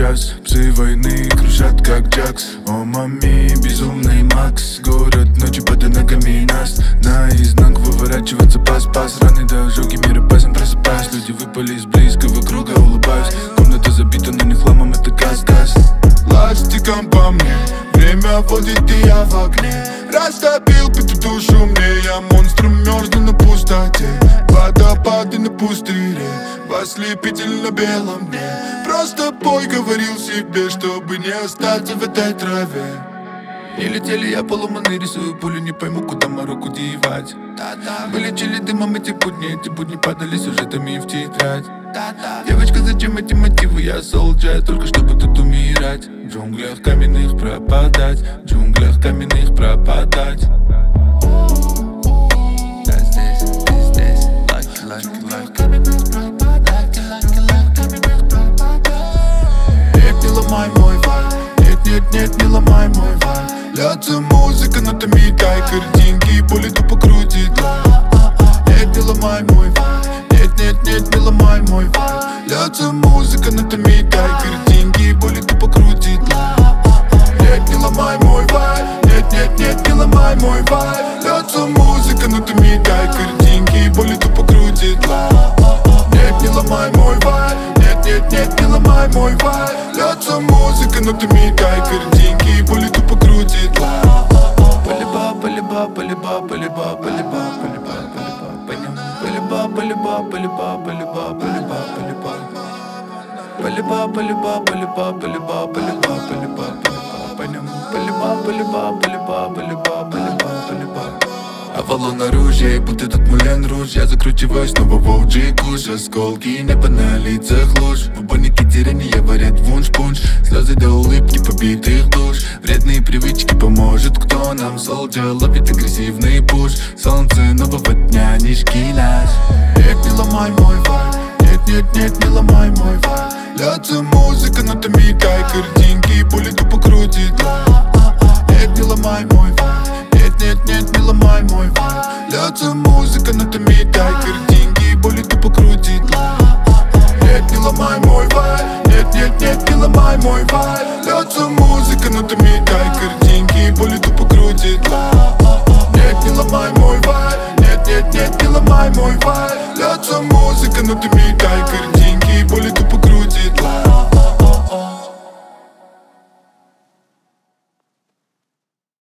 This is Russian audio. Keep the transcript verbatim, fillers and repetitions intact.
час. Псы войны кружат как Джакс. О, мами, безумный Макс. Город ночью под ногами нас. Наизнанку выворачивается пас-пас. Раны до ожоги, мир опасен, просыпаюсь. Люди выпали из близкого круга, улыбаюсь. Комната забита, но не хламом, это газ-газ. Ластиком по мне время водит, и я в огне. Растопил пятую душу мне. Я монстром мерзну на пустоте. Водопады на пустыре, в ослепительно белом дне. Просто пой, говорил себе, чтобы не остаться в этой траве. Не летели, я поломанный, рисую пулю, не пойму, куда мороку девать. Вылечили дымом эти будни, эти будни падали сюжетами в тетрадь. Девочка, зачем эти мотивы? Я солджа, только чтобы тут умирать. В джунглях каменных пропадать, в джунглях каменных пропадать. Да, здесь, ты здесь, лаки, лаки, лаки. Нет, не ломай мой вайб, нет, нет, нет, не ломай мой вайб. Льется музыка, но ты дай картинки, боли тупо крутит лайф. Нет, не ломай мой вайб, нет, нет, нет, не ломай мой вайб. Льется музыка, но ты дай картинки, боли тупо крутит лайф. Нет, не ломай мой вайб, нет, нет, нет, не ломай мой вайб. Льется музыка, но ты дай картинки, боли тупо крутит лайф. Нет, не ломай мой вайб, нет, нет, нет, не ломай мой вайб. Льется музыка, но ты дай картинки, боли тупо крутит лайф. Полиба, полиба, полиба, полиба, полиба, полиба, полиба, поням. Полиба, полиба, полиба, полиба, полиба, полиба. Полиба, полиба, полиба, полиба, полиба, полиба, полиба, поням. Полиба, полиба, полиба, полиба, полиба, полиба. Авалон оружие, будто тут Мулен Руж. Я закручиваюсь снова в оу джи куш. Осколки, небо на лицах ложь. В уборнике тирания варят вунш-пунш. Слезы до улыбки побитых душ. Вредные привычки, поможет кто нам. Солджа ловит агрессивный пуш. Солнце нового дня, нишки наш. Нет, не ломай мой вайб, нет, нет, нет, не ломай мой вайб. Льется музыка, но ты дай картинки, боли тупо крутит лайф. Нет, не ломай мой вайб, нет, нет, нет, не ломай мой вайб. Льется музыка, но ты дай картинки, боли тупо крутит лайф. Нет, не ломай мой вайб, нет, нет, нет, не ломай мой вайб. Льется музыка, но ты дай картинки, боли тупо крутит лайф.